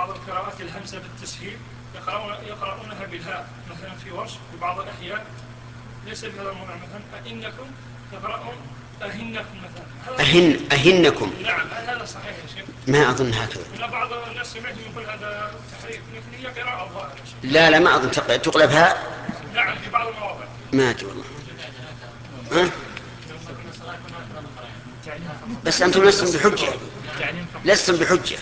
بعض القراءات الهمزة بالتسهيل يقرؤونها بالهاء مثلا في ورش في بعض الأحيان، ليس بهذا الموضوع. مثلا أئنكم يقرؤون أهنكم مثلا. أهنكم. نعم، هذا صحيح يا شيخ؟ ما أظن هكذا. أنا بعض الناس سمعت يقول هذا تحريف، لكن هي قراءة ظاهرة. لا ما أظن تقلب هاء. نعم، في بعض المواضع. ما أدري والله. بس أنتم لستم بحجة. لستم بحجة.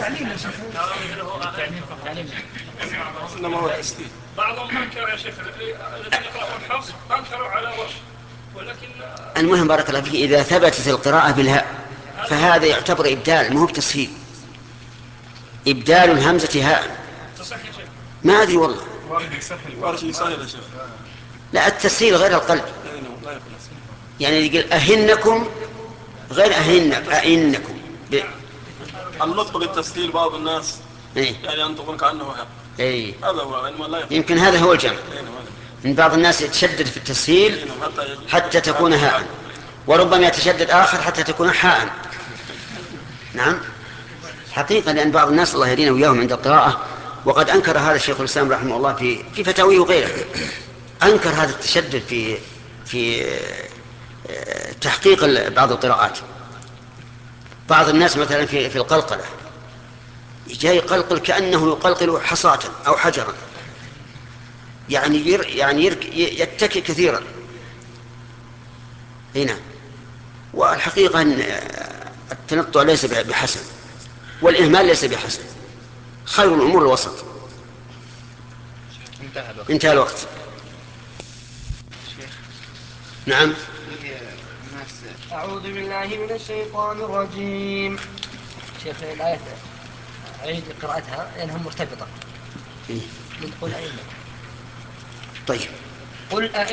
بعضهم أنكر يا شيخ، الذين يقرؤون حفص أنكروا على ورش، ولكن المهم بارك الله فيك، إذا ثبتت القراءة بالهاء فهذا يعتبر إبدال، مو بتسهيل. إبدال الهمزة هاء. ما أدري والله. لا، التسهيل غير القلب. يعني يقول أهنكم غير أئنكم. النطق بالتسهيل بعض الناس يعني ينطقون كأنه هاء. هذا هو، يمكن هذا هو الجمع. من بعض الناس يتشدد في التسهيل حتى تكون هاء، وربما يتشدد آخر حتى تكون حاء. نعم حقيقة، لأن بعض الناس الله يهدينا وياهم عند القراءة، وقد أنكر هذا الشيخ الإسلام رحمه الله في فتاويه وغيره، أنكر هذا التشدد في تحقيق بعض القراءات. بعض الناس مثلا في القلقلة جاي يقلقل كأنه يقلقل حصاة أو حجرا، يعني يتكي كثيرا. هنا والحقيقة أن التنطع ليس بحسن، والإهمال ليس بحسن، خير الأمور الوسط. انتهى الوقت. نعم. أعوذ بالله من الشيطان الرجيم. شيخ الآية أعيد قراءتها لأنها مرتبطة. قل أئنكم. طيب. قل